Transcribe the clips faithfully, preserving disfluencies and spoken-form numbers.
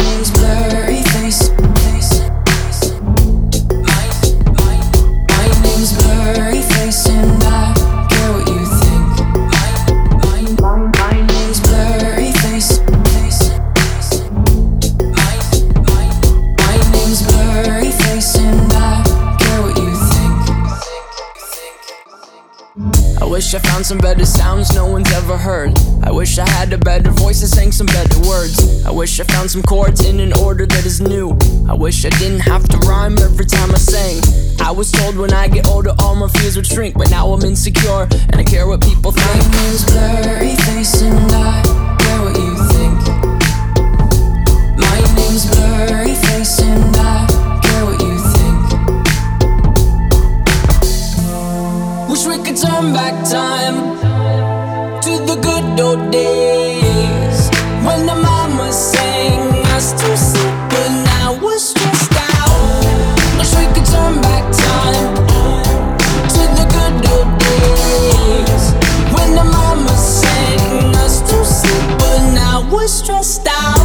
name's Blurry Face. My, my, my name's Blurry Face, and I care what you think. My, my, my, my name's Blurry Face. My, my, my name's Blurry Face, and I care what you think. I wish I found some better sounds no one's ever heard. I wish I had a better voice and sang some better words. I wish I found some chords in an order that is new. I wish I didn't have to rhyme every time I sang. I was told when I get older all my fears would shrink, but now I'm insecure and I care what people think. My name's Blurry Face, and I care what you think. My name's Blurry Face, and I care what you think. Wish we could turn back time to the good old days when the mama sang us to sleep, but now we're stressed out. Wish we could turn back time to the good old days when the mama sang us to sleep, but now we're stressed out.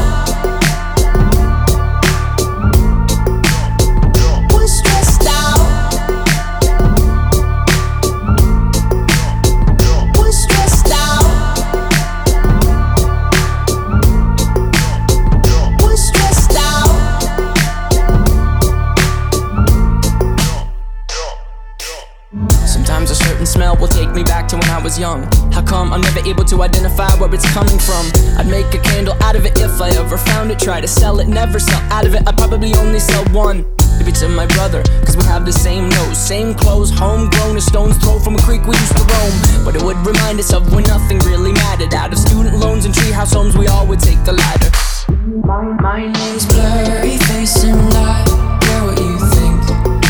Sometimes a certain smell will take me back to when I was young. How come I'm never able to identify where it's coming from? I'd make a candle out of it if I ever found it. Try to sell it, never sell out of it. I'd probably only sell one. Maybe to my brother, cause we have the same nose, same clothes, homegrown, a stone's throw from a creek we used to roam. But it would remind us of when nothing really mattered. Out of student loans and treehouse homes, we all would take the ladder. My, my name's Blurry Face, and I care what you think.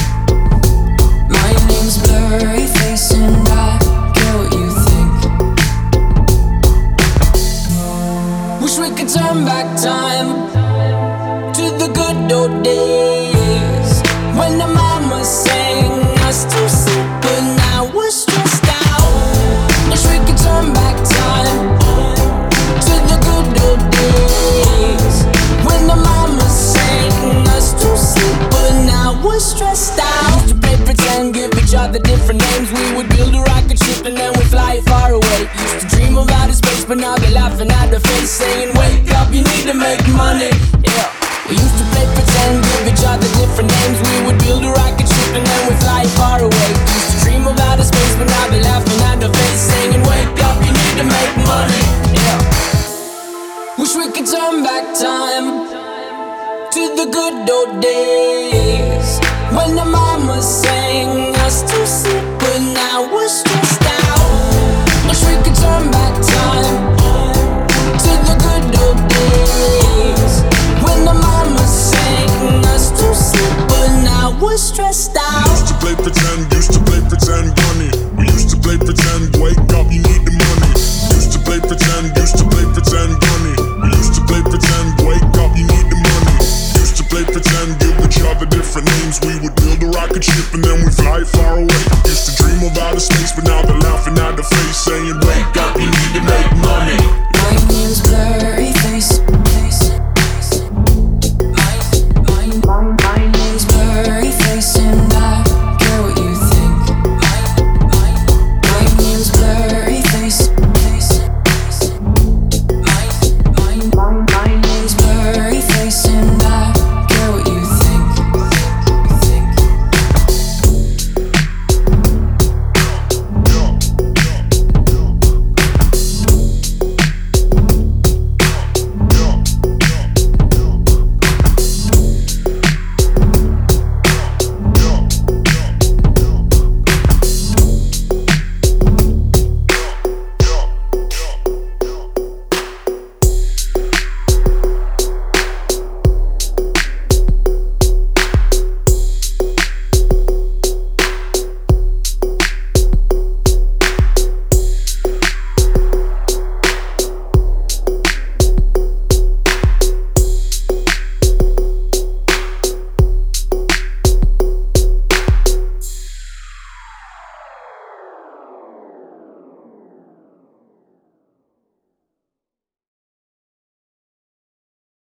My name's Blurry Face, and I care what you think. Wish we could turn back time to the good old days when the mama sang us to sleep, but now we're stressed out. Wish we could turn back time to the good old days when the mama sang us to sleep, but now we're stressed out. Used to play pretend, give each other different names. We would build a rocket ship and then we'd fly far away. Used to dream of outer space, but now they're laughing at the face, saying wake up, you need to make money. Yeah. We used to play pretend, give each other different names. We would build a rocket ship and then we'd fly far away. Used to dream of outer space, but now they're laughing at the face, saying wake up, you need to make money. Yeah. Wish we could turn back time to the good old days when the mama sang us to sleep, but now we're stressed out. Wish we could turn back time to the good old days when the mama sang us to sleep, but now we're stressed out. Used to play pretend, used to play pretend, money. We used to play pretend, wake up, you need the money. Used to play pretend, used to play pretend, money. We used to play pretend, wake up, you need the money. Used to play pretend, give each other different names. We would build a rocket ship and then we fly far away. Used to dream of outer space, but now they're laughing at the face, saying